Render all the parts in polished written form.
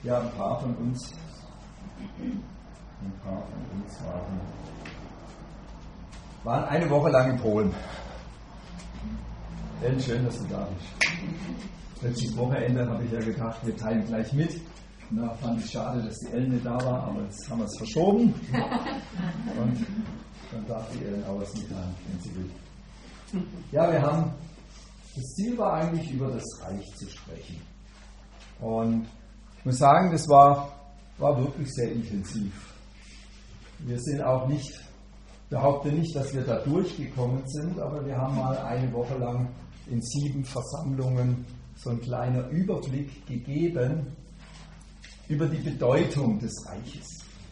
Ja, ein paar von uns waren eine Woche lang in Polen. Ellen, schön, dass du da bist. Letztes Wochenende habe ich ja gedacht, wir teilen gleich mit. Na, fand ich schade, dass die Ellen nicht da war, aber jetzt haben wir es verschoben. Und dann darf die Ellen auch was mitteilen, wenn sie will. Ja, das Ziel war eigentlich, über das Reich zu sprechen. Und ich muss sagen, das war wirklich sehr intensiv. Wir sind auch behaupte nicht, dass wir da durchgekommen sind, aber wir haben mal eine Woche lang in 7 Versammlungen so einen kleinen Überblick gegeben über die Bedeutung des Reiches.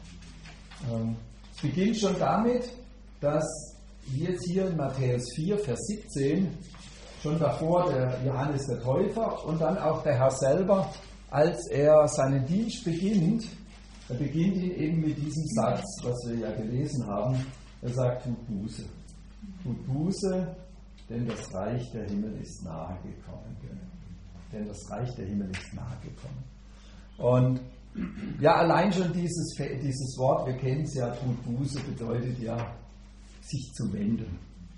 Es beginnt schon damit, dass wir jetzt hier in Matthäus 4, Vers 17, schon davor der Johannes der Täufer und dann auch der Herr selber, als er seinen Dienst beginnt, er beginnt ihn eben mit diesem Satz, was wir ja gelesen haben. Er sagt, tut Buße. Tut Buße, denn das Reich der Himmel ist nahe gekommen. Denn das Reich der Himmel ist nahe gekommen. Und ja, allein schon dieses Wort, wir kennen es ja, tut Buße, bedeutet ja, sich zu wenden.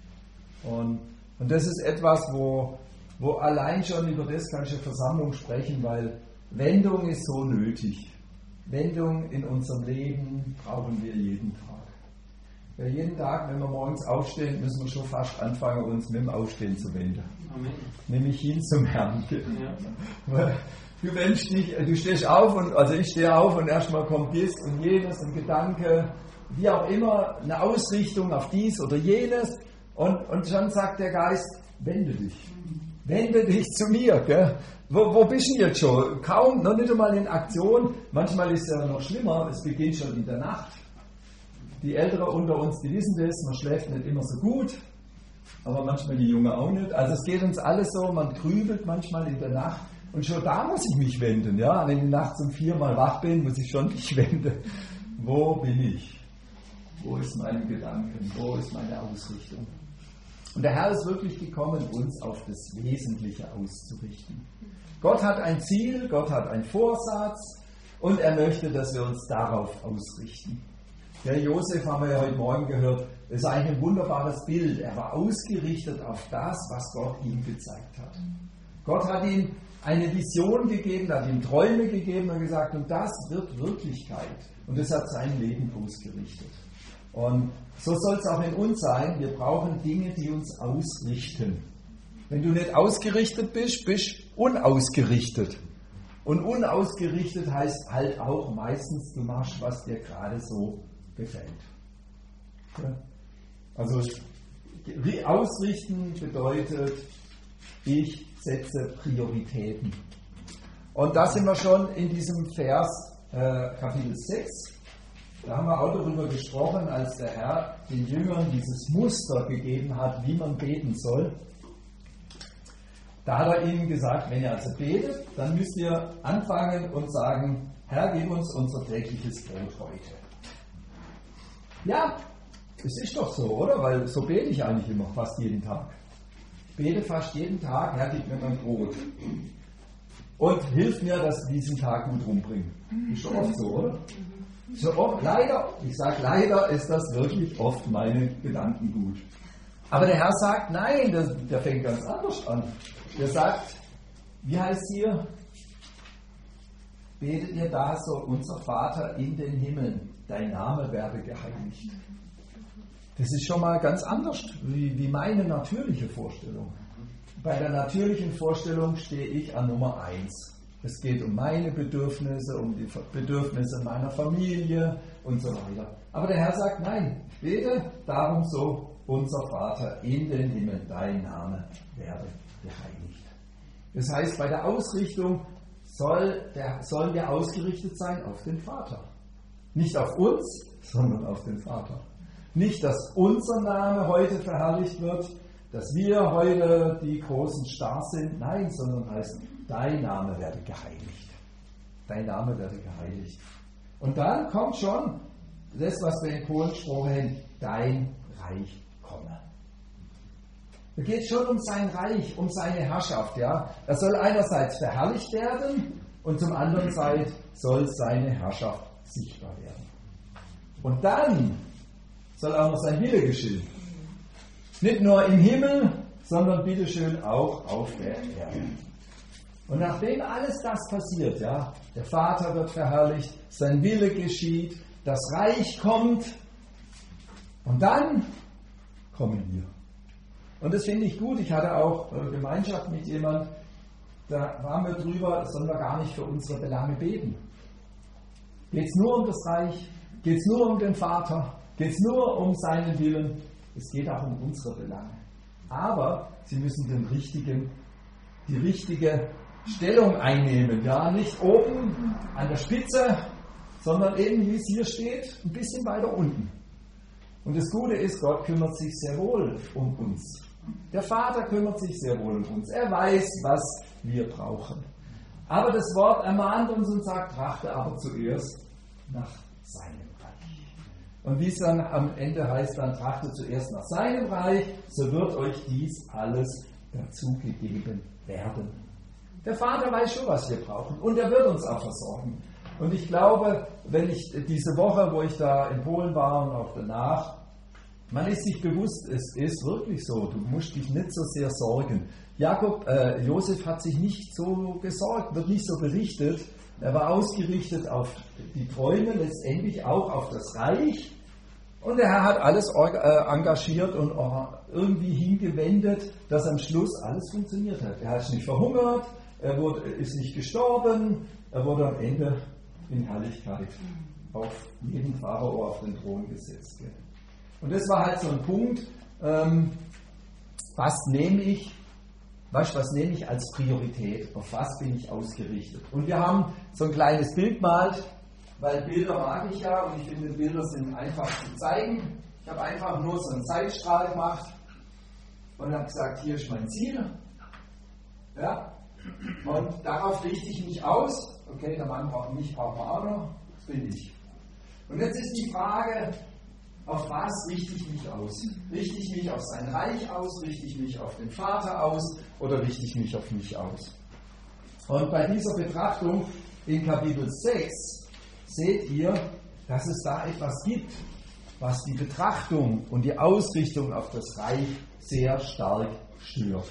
Und das ist etwas, wo allein schon über das kann ich in der Versammlung sprechen, weil Wendung ist so nötig. Wendung in unserem Leben brauchen wir jeden Tag. Ja, jeden Tag, wenn wir morgens aufstehen, müssen wir schon fast anfangen, uns mit dem Aufstehen zu wenden. Amen. Nämlich hin zum Herrn. Ja. Du wendest dich, du stehst auf, also ich stehe auf und erstmal kommt dies und jenes, ein Gedanke, wie auch immer, eine Ausrichtung auf dies oder jenes und schon sagt der Geist, wende dich zu mir. Gell? Wo bist du jetzt schon? Kaum, noch nicht einmal in Aktion. Manchmal ist es ja noch schlimmer, es beginnt schon in der Nacht. Die Älteren unter uns, die wissen das, man schläft nicht immer so gut, aber manchmal die Jungen auch nicht. Also es geht uns alles so, man grübelt manchmal in der Nacht und schon da muss ich mich wenden. Ja? Wenn ich nachts um 4 mal wach bin, muss ich schon mich wenden. Wo bin ich? Wo ist meine Gedanken? Wo ist meine Ausrichtung? Und der Herr ist wirklich gekommen, uns auf das Wesentliche auszurichten. Gott hat ein Ziel, Gott hat einen Vorsatz und er möchte, dass wir uns darauf ausrichten. Der Josef, haben wir ja heute Morgen gehört, ist eigentlich ein wunderbares Bild. Er war ausgerichtet auf das, was Gott ihm gezeigt hat. Gott hat ihm eine Vision gegeben, hat ihm Träume gegeben und gesagt, und das wird Wirklichkeit. Und das hat sein Leben ausgerichtet. Und so soll es auch in uns sein. Wir brauchen Dinge, die uns ausrichten. Wenn du nicht ausgerichtet bist, bist du unausgerichtet. Und unausgerichtet heißt halt auch meistens, du machst, was dir gerade so gefällt. Ja? Also ausrichten bedeutet, ich setze Prioritäten. Und da sind wir schon in diesem Vers Kapitel 6. Da haben wir auch darüber gesprochen, als der Herr den Jüngern dieses Muster gegeben hat, wie man beten soll. Da hat er ihnen gesagt, wenn ihr also betet, dann müsst ihr anfangen und sagen, Herr, gib uns unser tägliches Brot heute. Ja, es ist doch so, oder? Weil so bete ich eigentlich immer, fast jeden Tag. Ich bete fast jeden Tag, Herr, gib mir mein Brot. Und hilf mir, dass ich diesen Tag gut rumbringe. Ist doch oft so, oder? So oft, leider, ich sage leider, ist das wirklich oft meine Gedankengut. Aber der Herr sagt, nein, der fängt ganz anders an. Der sagt, wie heißt hier? Betet ihr da so, unser Vater in den Himmeln, dein Name werde geheiligt. Das ist schon mal ganz anders wie meine natürliche Vorstellung. Bei der natürlichen Vorstellung stehe ich an Nummer 1. Es geht um meine Bedürfnisse, um die Bedürfnisse meiner Familie und so weiter. Aber der Herr sagt, nein, bete darum so, unser Vater in den Himmel, dein Name werde geheiligt. Das heißt, bei der Ausrichtung sollen wir ausgerichtet sein auf den Vater. Nicht auf uns, sondern auf den Vater. Nicht, dass unser Name heute verherrlicht wird, dass wir heute die großen Stars sind. Nein, sondern heißt, dein Name werde geheiligt. Dein Name werde geheiligt. Und dann kommt schon das, was wir in Polen gesprochen haben, dein Reich komme. Da geht es schon um sein Reich, um seine Herrschaft. Ja? Er soll einerseits verherrlicht werden und zum anderen Seite soll seine Herrschaft sichtbar werden. Und dann soll auch noch sein Wille geschehen. Nicht nur im Himmel, sondern bitteschön auch auf der Erde. Und nachdem alles das passiert, ja, der Vater wird verherrlicht, sein Wille geschieht, das Reich kommt und dann kommen wir. Und das finde ich gut. Ich hatte auch Gemeinschaft mit jemandem, da waren wir drüber, sollen wir gar nicht für unsere Belange beten. Geht es nur um das Reich? Geht es nur um den Vater? Geht es nur um seinen Willen? Es geht auch um unsere Belange. Aber sie müssen die richtige Stellung einnehmen. Ja, nicht oben an der Spitze, sondern eben, wie es hier steht, ein bisschen weiter unten. Und das Gute ist, Gott kümmert sich sehr wohl um uns. Der Vater kümmert sich sehr wohl um uns. Er weiß, was wir brauchen. Aber das Wort ermahnt uns und sagt, trachte aber zuerst nach seinem Reich. Und wie es dann am Ende heißt, dann trachtet zuerst nach seinem Reich, so wird euch dies alles dazugegeben werden. Der Vater weiß schon, was wir brauchen und er wird uns auch versorgen. Und ich glaube, wenn ich diese Woche, wo ich da in Polen war und auch danach, man ist sich bewusst, es ist wirklich so, du musst dich nicht so sehr sorgen. Josef hat sich nicht so gesorgt, wird nicht so berichtet. Er war ausgerichtet auf die Träume, letztendlich auch auf das Reich. Und der Herr hat alles engagiert und irgendwie hingewendet, dass am Schluss alles funktioniert hat. Er ist nicht verhungert, ist nicht gestorben, er wurde am Ende in Herrlichkeit auf jeden Pharao auf den Thron gesetzt. Und das war halt so ein Punkt, was nehme ich als Priorität, auf was bin ich ausgerichtet. Und wir haben so ein kleines Bild gemalt, weil Bilder mag ich ja und ich finde, Bilder sind einfach zu zeigen. Ich habe einfach nur so einen Zeitstrahl gemacht und habe gesagt, hier ist mein Ziel. Ja? Und darauf richte ich mich aus. Okay, der Mann braucht man auch noch. Das bin ich. Und jetzt ist die Frage, auf was richte ich mich aus? Richte ich mich auf sein Reich aus? Richte ich mich auf den Vater aus? Oder richte ich mich auf mich aus? Und bei dieser Betrachtung in Kapitel 6 seht ihr, dass es da etwas gibt, was die Betrachtung und die Ausrichtung auf das Reich sehr stark stört.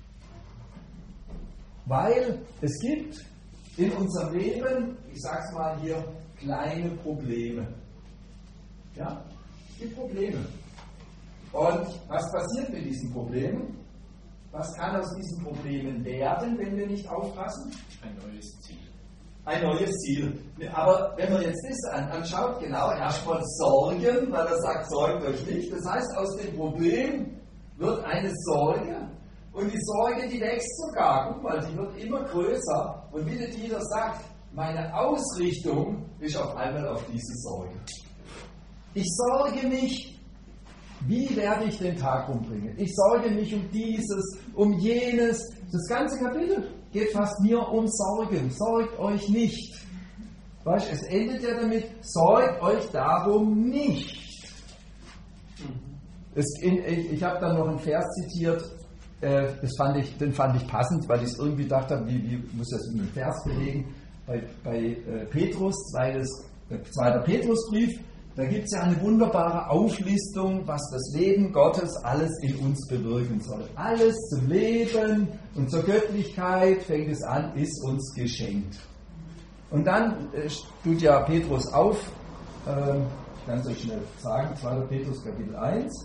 Weil es gibt in unserem Leben, ich sage es mal hier, kleine Probleme. Ja? Es gibt Probleme. Und was passiert mit diesen Problemen? Was kann aus diesen Problemen werden, wenn wir nicht aufpassen? Ein neues Ziel. Ein neues Ziel. Aber wenn man jetzt das anschaut, genau, erstmal Sorgen, weil er sagt, sorgt euch nicht. Das heißt, aus dem Problem wird eine Sorge. Und die Sorge, die wächst sogar. Guck mal, die wird immer größer. Und wie der Dieter sagt, meine Ausrichtung ist auf einmal auf diese Sorge. Ich sorge mich, wie werde ich den Tag umbringen? Ich sorge mich um dieses, um jenes. Das ganze Kapitel geht fast nur um Sorgen. Sorgt euch nicht. Weißt, es endet ja damit, sorgt euch darum nicht. Ich habe dann noch einen Vers zitiert, den fand ich passend, weil ich irgendwie dachte, wie muss ich das mit einem Vers belegen? Bei Petrus, zweiter Petrusbrief, da gibt es ja eine wunderbare Auflistung, was das Leben Gottes alles in uns bewirken soll. Alles zum Leben und zur Göttlichkeit, fängt es an, ist uns geschenkt. Und dann tut ja Petrus auf, ich kann es euch schnell sagen, 2. Petrus Kapitel 1.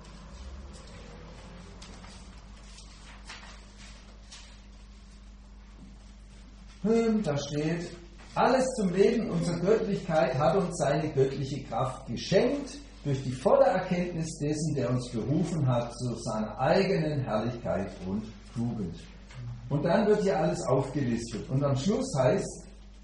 Da steht, alles zum Leben und zur Göttlichkeit hat uns seine göttliche Kraft geschenkt, durch die volle Erkenntnis dessen, der uns berufen hat, zu seiner eigenen Herrlichkeit und Tugend. Und dann wird hier alles aufgelistet. Und am Schluss heißt,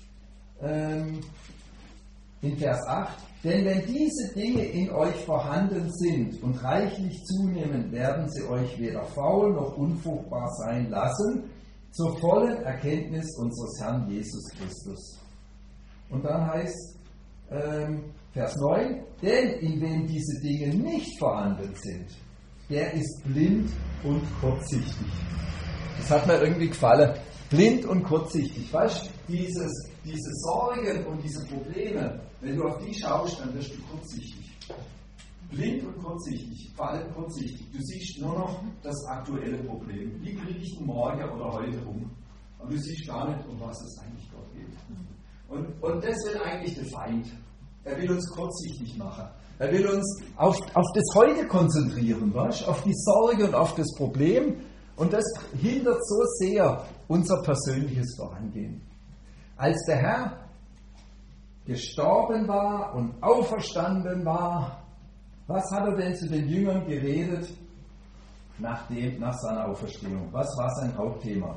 in Vers 8, denn wenn diese Dinge in euch vorhanden sind und reichlich zunehmen, werden sie euch weder faul noch unfruchtbar sein lassen, zur vollen Erkenntnis unseres Herrn Jesus Christus. Und dann heißt Vers 9, denn in wem diese Dinge nicht vorhanden sind, der ist blind und kurzsichtig. Das hat mir irgendwie gefallen. Blind und kurzsichtig. Weißt du, diese Sorgen und diese Probleme, wenn du auf die schaust, dann wirst du kurzsichtig. Blind und kurzsichtig, vor allem kurzsichtig. Du siehst nur noch das aktuelle Problem. Wie kriege ich den morgen oder heute um? Und du siehst gar nicht, um was es eigentlich dort geht. Und das will eigentlich der Feind. Er will uns kurzsichtig machen. Er will uns auf das Heute konzentrieren, weißt? Auf die Sorge und auf das Problem. Und das hindert so sehr unser persönliches Vorangehen. Als der Herr gestorben war und auferstanden war, was hat er denn zu den Jüngern geredet nach seiner Auferstehung? Was war sein Hauptthema?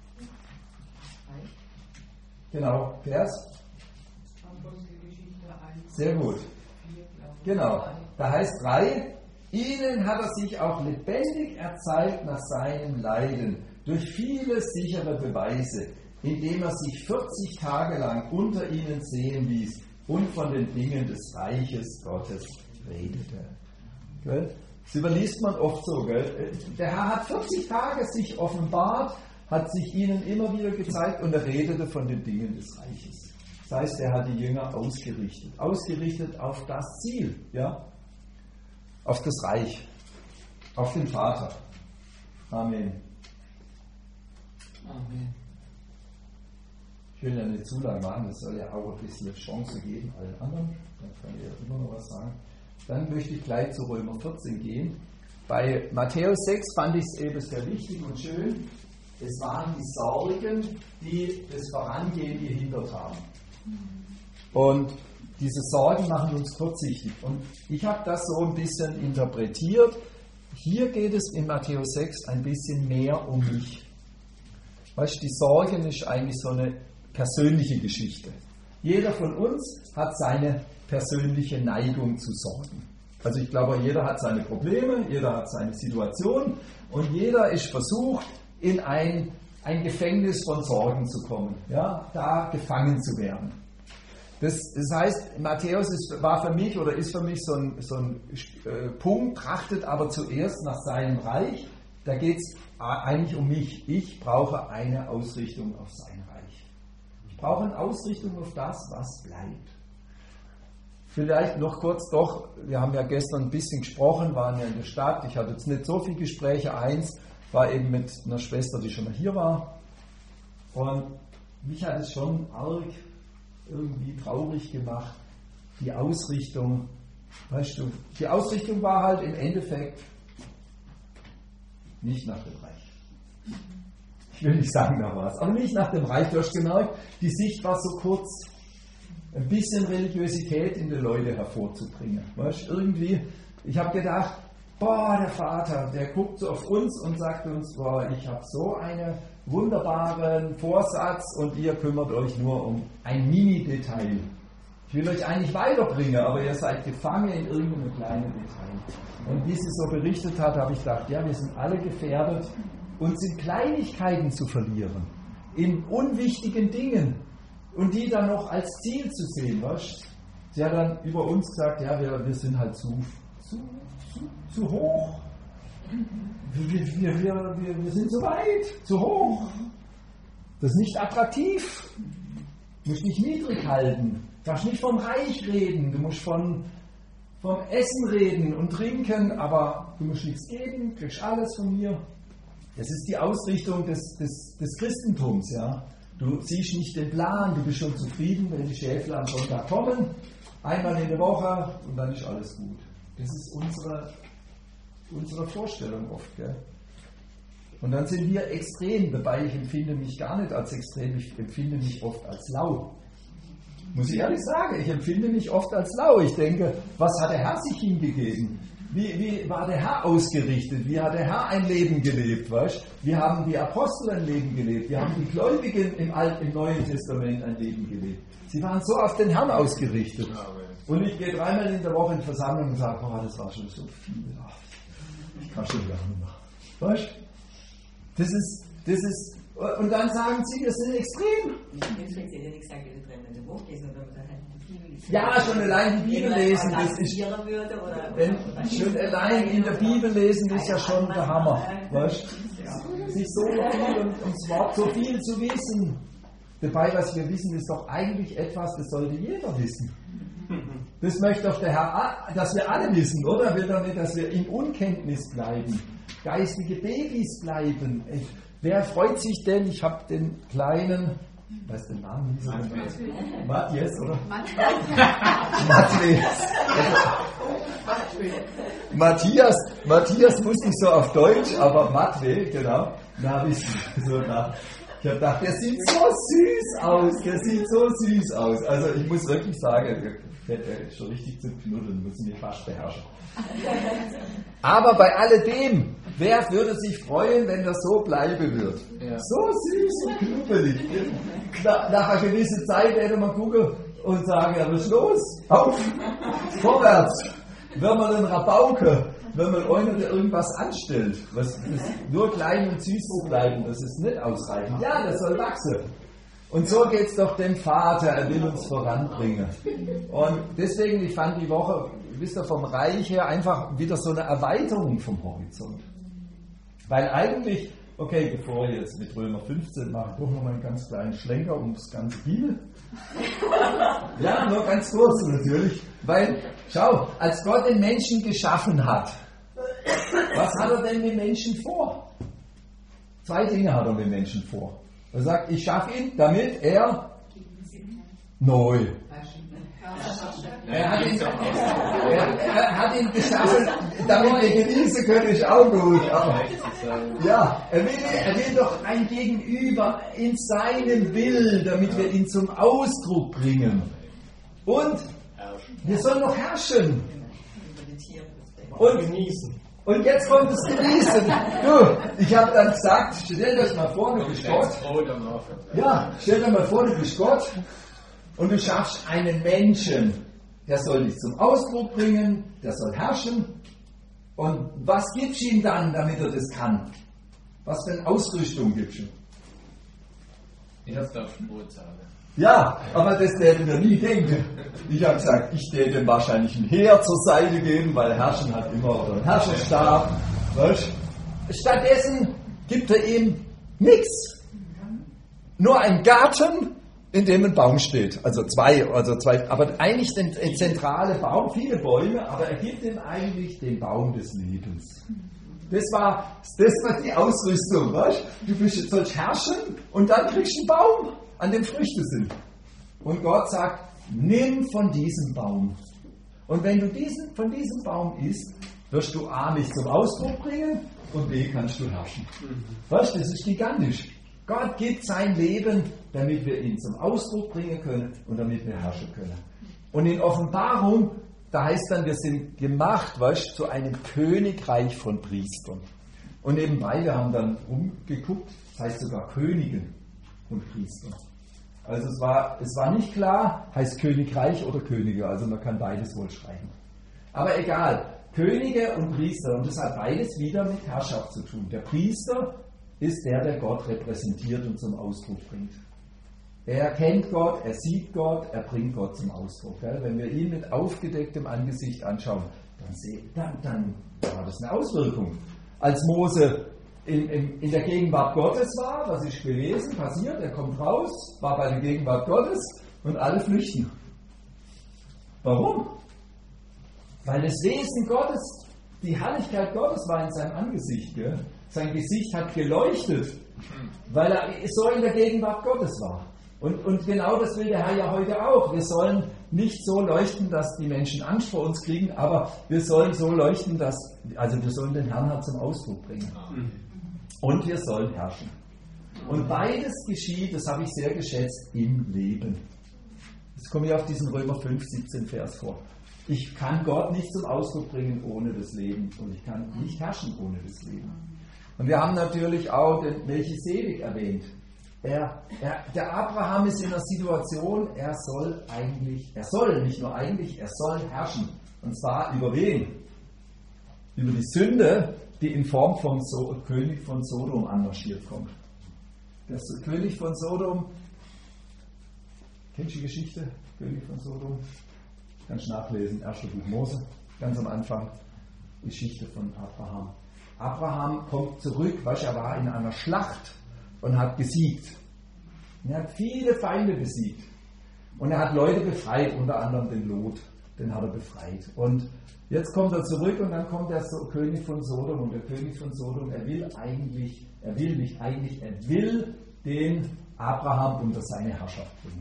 Genau, Vers? Sehr gut. Genau, da heißt 3, ihnen hat er sich auch lebendig erzeigt nach seinem Leiden, durch viele sichere Beweise, indem er sich 40 Tage lang unter ihnen sehen ließ und von den Dingen des Reiches Gottes redete. Gell? Das überliest man oft so. Gell? Der Herr hat 40 Tage sich offenbart, hat sich ihnen immer wieder gezeigt und er redete von den Dingen des Reiches. Das heißt, er hat die Jünger ausgerichtet auf das Ziel, ja? Auf das Reich, auf den Vater. Amen. Amen. Ich will ja nicht zu lang machen, das soll ja auch ein bisschen Chance geben allen anderen. Dann kann ich ja immer noch was sagen. Dann möchte ich gleich zu Römer 14 gehen. Bei Matthäus 6 fand ich es eben sehr wichtig und schön. Es waren die Sorgen, die das Vorangehen gehindert haben. Und diese Sorgen machen uns kurzsichtig. Und ich habe das so ein bisschen interpretiert. Hier geht es in Matthäus 6 ein bisschen mehr um mich. Weißt du, die Sorgen ist eigentlich so eine persönliche Geschichte. Jeder von uns hat seine persönliche Neigung zu Sorgen. Also ich glaube, jeder hat seine Probleme, jeder hat seine Situation und jeder ist versucht, in ein Gefängnis von Sorgen zu kommen, ja, da gefangen zu werden. Das heißt, Matthäus war für mich oder ist für mich so ein Punkt, trachtet aber zuerst nach seinem Reich. Da geht es eigentlich um mich. Ich brauche eine Ausrichtung auf sein Reich. Ich brauche eine Ausrichtung auf das, was bleibt. Vielleicht noch kurz doch, wir haben ja gestern ein bisschen gesprochen, waren ja in der Stadt. Ich hatte jetzt nicht so viele Gespräche. Eins war eben mit einer Schwester, die schon mal hier war. Und mich hat es schon arg irgendwie traurig gemacht, die Ausrichtung. Weißt du, die Ausrichtung war halt im Endeffekt nicht nach dem Reich. Ich will nicht sagen, da war es, aber nicht nach dem Reich. Du hast gemerkt, die Sicht war so kurz, ein bisschen Religiosität in die Leute hervorzubringen. Weißt du, irgendwie, ich habe gedacht, boah, der Vater, der guckt so auf uns und sagt uns, boah, ich habe so einen wunderbaren Vorsatz und ihr kümmert euch nur um ein Mini-Detail. Ich will euch eigentlich weiterbringen, aber ihr seid gefangen in irgendeinem kleinen Detail. Und wie sie so berichtet hat, habe ich gedacht, ja, wir sind alle gefährdet, uns in Kleinigkeiten zu verlieren, in unwichtigen Dingen und die dann noch als Ziel zu sehen. Weißt? Sie hat dann über uns gesagt, ja, wir sind halt zu hoch. Wir sind zu weit, zu hoch. Das ist nicht attraktiv. Du musst dich niedrig halten. Du darfst nicht vom Reich reden. Du musst vom Essen reden und trinken, aber du musst nichts geben, du kriegst alles von mir. Das ist die Ausrichtung des Christentums. Ja? Du siehst nicht den Plan, du bist schon zufrieden, wenn die Schäfler am Sonntag kommen, einmal in der Woche und dann ist alles gut. Das ist unsere Vorstellung oft. Gell? Und dann sind wir extrem, wobei ich empfinde mich gar nicht als extrem, ich empfinde mich oft als lau. Muss ich ehrlich sagen, ich empfinde mich oft als lau. Ich denke, was hat der Herr sich hingegeben? Wie war der Herr ausgerichtet? Wie hat der Herr ein Leben gelebt? Weißt? Wie haben die Apostel ein Leben gelebt? Wie haben die Gläubigen im Neuen Testament ein Leben gelebt? Sie waren so auf den Herrn ausgerichtet. Und ich gehe 3-mal in der Woche in die Versammlung und sage, boah, das war schon so viel. Ich kann schon wieder nicht machen. Weißt? Das ist, und dann sagen sie, wir sind extrem. Ja, schon allein die Bibel lesen, das ist, schon allein in der Bibel lesen ist ja schon der Hammer. Weißt? Sich so viel und das Wort so viel zu wissen. Dabei, was wir wissen, ist doch eigentlich etwas, das sollte jeder wissen. Das möchte doch der Herr, dass wir alle wissen, oder? Will doch nicht, dass wir in Unkenntnis bleiben, geistige Babys bleiben. Wer freut sich denn? Ich habe den kleinen, weißt du den Namen? Matthias, oder? Matthias wusste ich so auf Deutsch, aber Matwe, genau. Ich habe gedacht, der sieht so süß aus. Also ich muss wirklich sagen, der ist schon richtig zum Knuddeln, muss ich mir fast beherrschen. Aber bei alledem, wer würde sich freuen, wenn das so bleiben wird? Ja. So süß und knubbelig. Nach einer gewissen Zeit hätte man gucken und sagen, ja, was ist los? Auf, vorwärts. Wenn man einen Rabauke, wenn man irgendwas anstellt, was nur klein und süß zu bleiben, das ist nicht ausreichend. Ja, das soll wachsen. Und so geht es doch dem Vater, er will uns voranbringen. Und deswegen, ich fand die Woche, wisst ihr, vom Reich her einfach wieder so eine Erweiterung vom Horizont. Weil eigentlich, okay, bevor ich jetzt mit Römer 15 mache, ich doch nochmal einen ganz kleinen Schlenker um das ganze Bibel. Ja, nur ganz kurz natürlich. Weil, schau, als Gott den Menschen geschaffen hat, was hat er denn mit Menschen vor? 2 Dinge hat er mit Menschen vor. Er sagt, ich schaffe ihn, damit er neu. Er hat ihn geschaffen, damit wir genießen können, ist auch gut. Aber, ja, er will doch ein Gegenüber in seinem Willen, damit wir ihn zum Ausdruck bringen. Und wir sollen noch herrschen. Und genießen. Und jetzt kommt das Genießen. Du, ich habe dann gesagt, stell euch mal vor, du bist Gott. Ja, stell dir mal vor, du bist Gott und du schaffst einen Menschen, der soll dich zum Ausdruck bringen, der soll herrschen. Und was gibst du ihm dann, damit er das kann? Was für eine Ausrüstung gibst du? Ich hab's auf Spur sagen. Ja, aber das werden wir nie denken. Ich habe gesagt, ich werde dem wahrscheinlich ein Heer zur Seite geben, weil Herrschen hat immer oder einen Herrscherstab. Weißt? Stattdessen gibt er ihm nichts. Nur einen Garten, in dem ein Baum steht. Also zwei, aber eigentlich den zentrale Baum, viele Bäume, aber er gibt ihm eigentlich den Baum des Lebens. Das war die Ausrüstung, weißt? Du sollst herrschen und dann kriegst du einen Baum, an dem Früchte sind. Und Gott sagt, nimm von diesem Baum. Und wenn du von diesem Baum isst, wirst du A nicht zum Ausdruck bringen und B kannst du herrschen. Weißt du, das ist gigantisch. Gott gibt sein Leben, damit wir ihn zum Ausdruck bringen können und damit wir herrschen können. Und in Offenbarung, da heißt dann, wir sind gemacht, weißt du, zu einem Königreich von Priestern. Und nebenbei, wir haben dann rumgeguckt, das heißt sogar Könige und Priester. Also es war nicht klar, heißt Königreich oder Könige, also man kann beides wohl schreiben. Aber egal, Könige und Priester, und das hat beides wieder mit Herrschaft zu tun. Der Priester ist der Gott repräsentiert und zum Ausdruck bringt. Er kennt Gott, er sieht Gott, er bringt Gott zum Ausdruck. Gell? Wenn wir ihn mit aufgedecktem Angesicht anschauen, dann hat das eine Auswirkung. Als Mose in der Gegenwart Gottes war, was ist gewesen, passiert, er kommt raus, war bei der Gegenwart Gottes und alle flüchten. Warum? Weil das Wesen Gottes, die Herrlichkeit Gottes war in seinem Angesicht. Gell? Sein Gesicht hat geleuchtet, weil er so in der Gegenwart Gottes war. Und genau das will der Herr ja heute auch. Wir sollen nicht so leuchten, dass die Menschen Angst vor uns kriegen, aber wir sollen so leuchten, wir sollen den Herrn halt zum Ausdruck bringen. Und wir sollen herrschen. Und beides geschieht, das habe ich sehr geschätzt, im Leben. Jetzt komme ich auf diesen Römer 5, 17 Vers vor. Ich kann Gott nicht zum Ausdruck bringen ohne das Leben und ich kann nicht herrschen ohne das Leben. Und wir haben natürlich auch den Melchisedek erwähnt. Der Abraham ist in einer Situation, er soll herrschen. Und zwar über wen? Über die Sünde, die in Form vom König von Sodom anmarschiert kommt. Der König von Sodom, kennst du die Geschichte? König von Sodom? Kannst du nachlesen, 1. Buch Mose, ganz am Anfang, Geschichte von Abraham. Abraham kommt zurück, er war in einer Schlacht und hat gesiegt. Und er hat viele Feinde besiegt. Und er hat Leute befreit, unter anderem den Lot, den hat er befreit. Und jetzt kommt er zurück und dann kommt der König von Sodom. Und der König von Sodom, er will den Abraham unter seine Herrschaft bringen.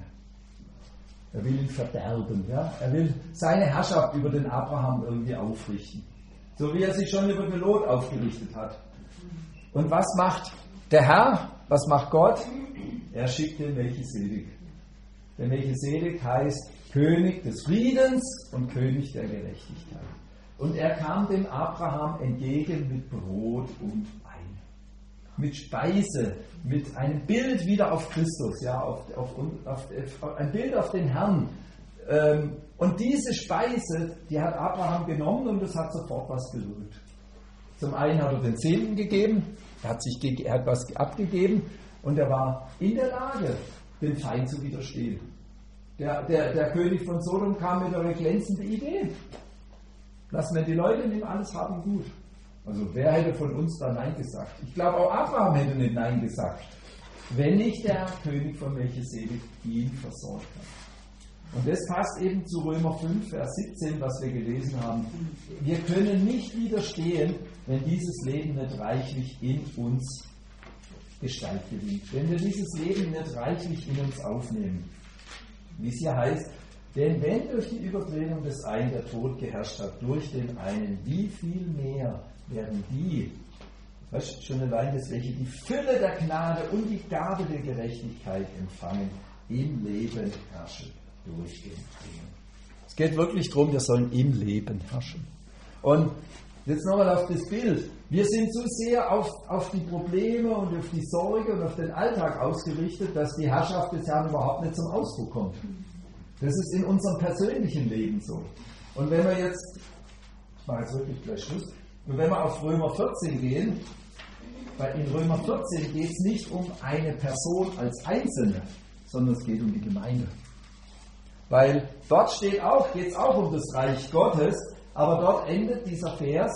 Er will ihn verderben. Ja? Er will seine Herrschaft über den Abraham irgendwie aufrichten. So wie er sich schon über den Lot aufgerichtet hat. Und was macht der Herr? Was macht Gott? Er schickt den Melchisedek. Der Melchisedek heißt König des Friedens und König der Gerechtigkeit. Und er kam dem Abraham entgegen mit Brot und Wein. Mit Speise, mit einem Bild wieder auf Christus, ja, auf ein Bild auf den Herrn. Und diese Speise, die hat Abraham genommen und es hat sofort was bewirkt. Zum einen hat er den Zehnten gegeben, er hat was abgegeben und er war in der Lage, dem Feind zu widerstehen. Der König von Sodom kam mit einer glänzenden Idee. Lassen wir die Leute nehmen, alles haben gut. Also wer hätte von uns da Nein gesagt? Ich glaube auch Abraham hätte nicht Nein gesagt, wenn nicht der König von Melchisedek ihn versorgt hat. Und das passt eben zu Römer 5, Vers 17, was wir gelesen haben. Wir können nicht widerstehen, wenn dieses Leben nicht reichlich in uns Gestalt gewinnt. Wenn wir dieses Leben nicht reichlich in uns aufnehmen. Wie es hier heißt, denn wenn durch die Übertretung des einen der Tod geherrscht hat, durch den einen, wie viel mehr werden die, weißt du, schon allein das, welche die Fülle der Gnade und die Gabe der Gerechtigkeit empfangen, im Leben herrschen durch den Frieden. Es geht wirklich darum, wir sollen im Leben herrschen. Und jetzt nochmal auf das Bild. Wir sind zu sehr auf die Probleme und auf die Sorge und auf den Alltag ausgerichtet, dass die Herrschaft des Herrn überhaupt nicht zum Ausdruck kommt. Das ist in unserem persönlichen Leben so. Und wenn wir jetzt, ich mache jetzt wirklich gleich Schluss, und wenn wir auf Römer 14 gehen, weil in Römer 14 geht es nicht um eine Person als Einzelne, sondern es geht um die Gemeinde. Weil dort geht es auch um das Reich Gottes, aber dort endet dieser Vers,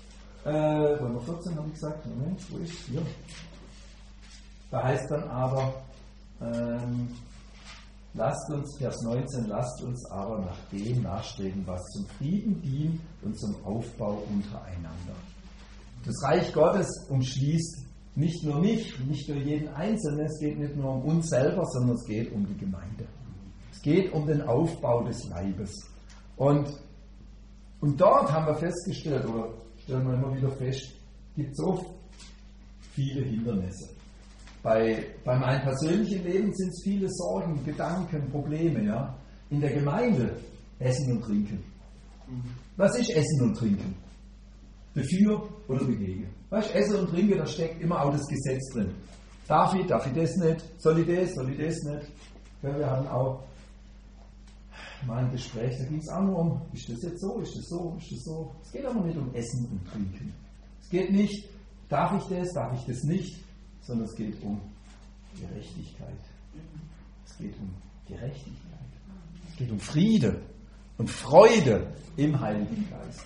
Römer 14 habe ich gesagt, Moment, wo ist es hier? Da heißt dann aber, Vers 19, lasst uns aber nach dem nachstreben, was zum Frieden dient und zum Aufbau untereinander. Das Reich Gottes umschließt nicht nur mich, nicht nur jeden Einzelnen, es geht nicht nur um uns selber, sondern es geht um die Gemeinde. Es geht um den Aufbau des Leibes. Und dort haben wir festgestellt, oder stellen wir immer wieder fest, gibt es so viele Hindernisse. Bei meinem persönlichen Leben sind es viele Sorgen, Gedanken, Probleme. Ja? In der Gemeinde Essen und Trinken. Was ist Essen und Trinken? Dafür oder dagegen? Weißt du, Essen und Trinken, da steckt immer auch das Gesetz drin. Darf ich das nicht? Soll ich das nicht? Ja, wir hatten auch mal ein Gespräch, da ging es auch nur um, ist das jetzt so, ist das so, ist das so. Es geht aber nicht um Essen und Trinken. Es geht nicht, darf ich das nicht, sondern es geht um Gerechtigkeit. Es geht um Gerechtigkeit. Es geht um Friede und Freude im Heiligen Geist.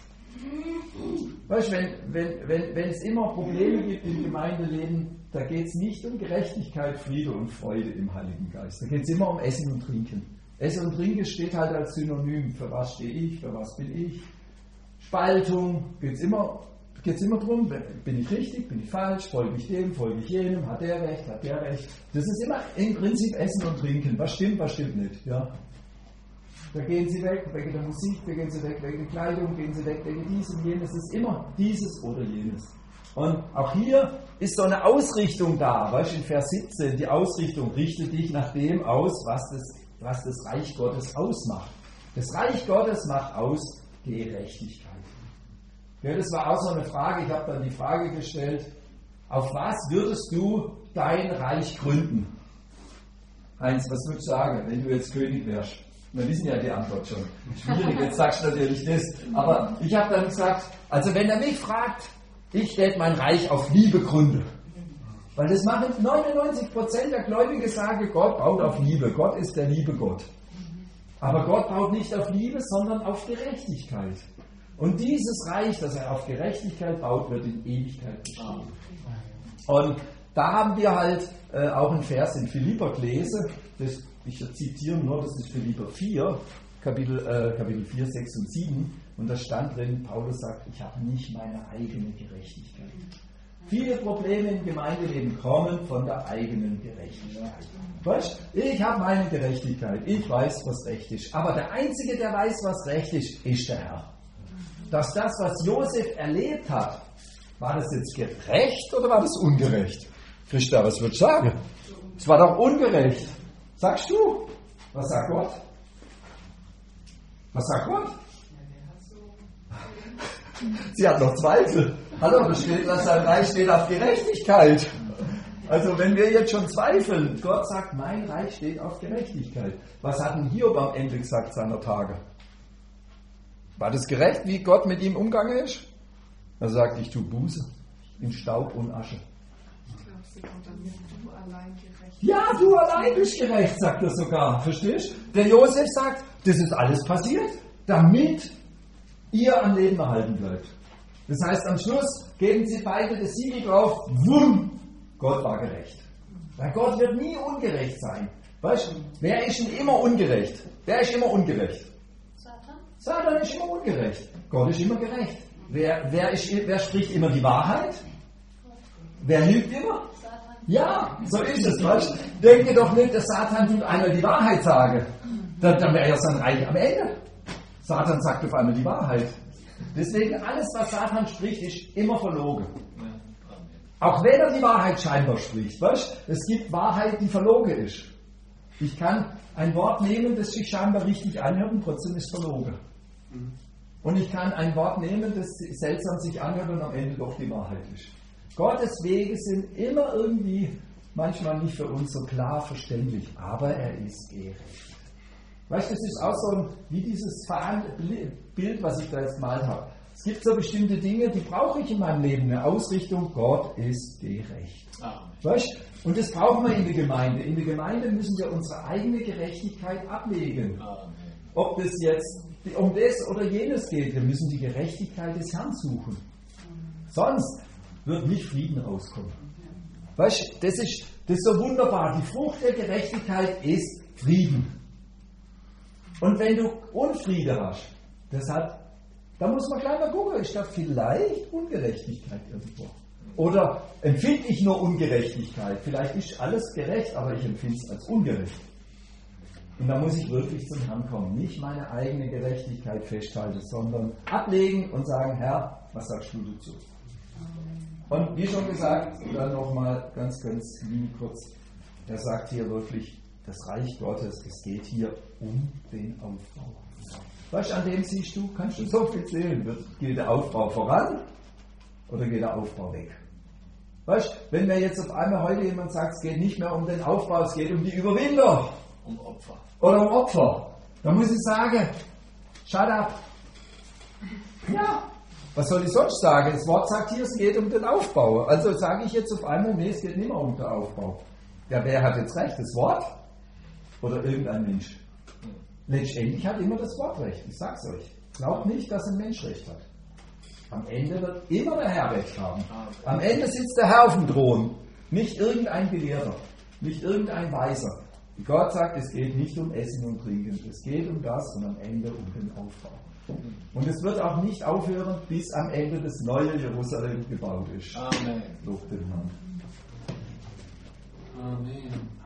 Weißt du, wenn es immer Probleme gibt im Gemeindeleben, da geht es nicht um Gerechtigkeit, Friede und Freude im Heiligen Geist. Da geht es immer um Essen und Trinken. Essen und Trinken steht halt als Synonym. Für was stehe ich, für was bin ich. Spaltung, geht es immer darum, bin ich richtig, bin ich falsch, folge ich dem, folge ich jenem, hat der recht. Das ist immer im Prinzip Essen und Trinken. Was stimmt nicht. Ja? Da gehen sie weg wegen der Musik, da gehen sie weg wegen der Kleidung, gehen sie weg wegen dies und jenes. Es ist immer dieses oder jenes. Und auch hier ist so eine Ausrichtung da. Weißt du, in Vers 17, die Ausrichtung, richte dich nach dem aus, was das Reich Gottes ausmacht. Das Reich Gottes macht aus Gerechtigkeit. Ja, das war auch so eine Frage, ich habe dann die Frage gestellt, auf was würdest du dein Reich gründen? Heinz, was würdest du sagen, wenn du jetzt König wärst? Wir wissen ja die Antwort schon. Schwierig, jetzt sagst du natürlich das. Aber ich habe dann gesagt, also wenn er mich fragt, ich stelle mein Reich auf Liebe gründe. Weil das machen 99% der Gläubigen sagen, Gott baut auf Liebe. Gott ist der liebe Gott. Aber Gott baut nicht auf Liebe, sondern auf Gerechtigkeit. Und dieses Reich, das er auf Gerechtigkeit baut, wird in Ewigkeit bestehen. Und Da haben wir halt auch einen Vers in Philipper gelesen, ich zitiere nur, das ist Philipper 4, Kapitel 4, 6 und 7, und da stand drin, Paulus sagt, ich habe nicht meine eigene Gerechtigkeit. Viele Probleme im Gemeindeleben kommen von der eigenen Gerechtigkeit. Weißt, ich habe meine Gerechtigkeit, ich weiß, was recht ist. Aber der Einzige, der weiß, was recht ist, ist der Herr. Dass das, was Josef erlebt hat, war das jetzt gerecht oder war das ungerecht? Christa, was würdest du sagen? Es war doch ungerecht. Sagst du? Was sagt Gott? Was sagt Gott? Sie hat noch Zweifel. Hallo, da steht, dass sein Reich steht auf Gerechtigkeit. Also wenn wir jetzt schon zweifeln, Gott sagt, mein Reich steht auf Gerechtigkeit. Was hat denn Hiob am Ende gesagt seiner Tage? War das gerecht, wie Gott mit ihm umgegangen ist? Er sagt, ich tue Buße in Staub und Asche. Ich glaube, sie kommt dann mit, du allein gerecht. Ja, du allein bist gerecht, sagt er sogar. Verstehst du? Der Josef sagt, das ist alles passiert, damit ihr am Leben erhalten bleibt. Das heißt, am Schluss geben sie beide das Siegel drauf, wumm, Gott war gerecht. Weil Gott wird nie ungerecht sein. Weißt du, wer ist denn immer ungerecht? Wer ist immer ungerecht? Satan ist immer ungerecht. Gott ist immer gerecht. Wer spricht immer die Wahrheit? Wer lügt immer? Ja, so ist es. Weißt? Denke doch nicht, dass Satan tut einmal die Wahrheit sagen. Dann wäre ja sein Reich am Ende. Satan sagt auf einmal die Wahrheit. Deswegen alles, was Satan spricht, ist immer verlogen. Auch wenn er die Wahrheit scheinbar spricht. Weißt? Es gibt Wahrheit, die verlogen ist. Ich kann ein Wort nehmen, das sich scheinbar richtig anhört und trotzdem ist verlogen. Und ich kann ein Wort nehmen, das seltsam sich anhört und am Ende doch die Wahrheit ist. Gottes Wege sind immer irgendwie, manchmal nicht für uns so klar verständlich, aber er ist gerecht. Weißt du, das ist auch so wie dieses Bild, was ich da jetzt gemalt habe. Es gibt so bestimmte Dinge, die brauche ich in meinem Leben, eine Ausrichtung, Gott ist gerecht. Weißt du? Und das brauchen wir in der Gemeinde. In der Gemeinde müssen wir unsere eigene Gerechtigkeit ablegen. Ob das jetzt um das oder jenes geht, wir müssen die Gerechtigkeit des Herrn suchen. Sonst wird nicht Frieden rauskommen. Weißt du, das ist so wunderbar. Die Frucht der Gerechtigkeit ist Frieden. Und wenn du Unfriede hast, da muss man gleich mal gucken, ist da vielleicht Ungerechtigkeit irgendwo? Oder empfinde ich nur Ungerechtigkeit? Vielleicht ist alles gerecht, aber ich empfinde es als ungerecht. Und da muss ich wirklich zum Herrn kommen. Nicht meine eigene Gerechtigkeit festhalten, sondern ablegen und sagen, Herr, was sagst du dazu? Und wie schon gesagt, dann nochmal ganz kurz, er sagt hier wirklich, das Reich Gottes, es geht hier um den Aufbau. Weißt du, an dem siehst du, kannst du so viel sehen, geht der Aufbau voran oder geht der Aufbau weg? Weißt du, wenn mir jetzt auf einmal heute jemand sagt, es geht nicht mehr um den Aufbau, es geht um die Überwinder. Um Opfer. Oder um Opfer. Dann muss ich sagen, shut up. Ja, was soll ich sonst sagen? Das Wort sagt hier, es geht um den Aufbau. Also sage ich jetzt auf einmal, nee, es geht nicht mehr um den Aufbau. Ja, wer hat jetzt recht? Das Wort? Oder irgendein Mensch? Letztendlich hat immer das Wort recht. Ich sag's euch. Glaubt nicht, dass ein Mensch recht hat. Am Ende wird immer der Herr recht haben. Am Ende sitzt der Herr auf dem Thron. Nicht irgendein Gelehrter. Nicht irgendein Weiser. Gott sagt, es geht nicht um Essen und Trinken. Es geht um das und am Ende um den Aufbau. Und es wird auch nicht aufhören, bis am Ende das neue Jerusalem gebaut ist. Amen. Lob den Herrn. Amen.